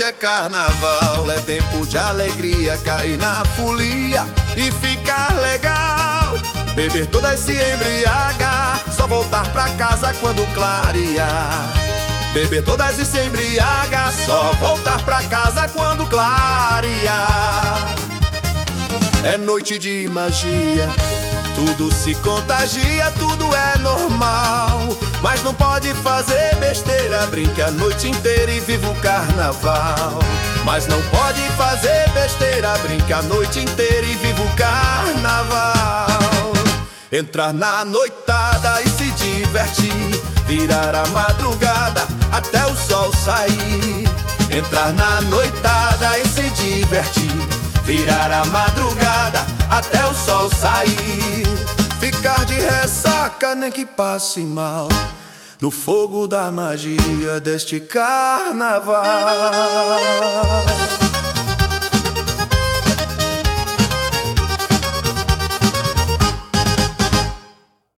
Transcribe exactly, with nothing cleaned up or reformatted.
hoje é carnaval, é tempo de alegria, cair na folia e ficar legal. Beber todas se embriagar, só voltar pra casa quando clarear. Beber todas e se embriagar, só voltar pra casa quando clarear. É noite de magia, tudo se contagia, tudo é normal. Mas não pode fazer besteira, brinque a noite inteira e viva o carnaval. Mas não pode fazer besteira, brinque a noite inteira e viva o carnaval. Entrar na noitada e se divertir, virar a madrugada até o sol sair. Entrar na noitada e se divertir, virar a madrugada até o sol sair. Ficar de ressaca nem que passe mal, no fogo da magia deste carnaval.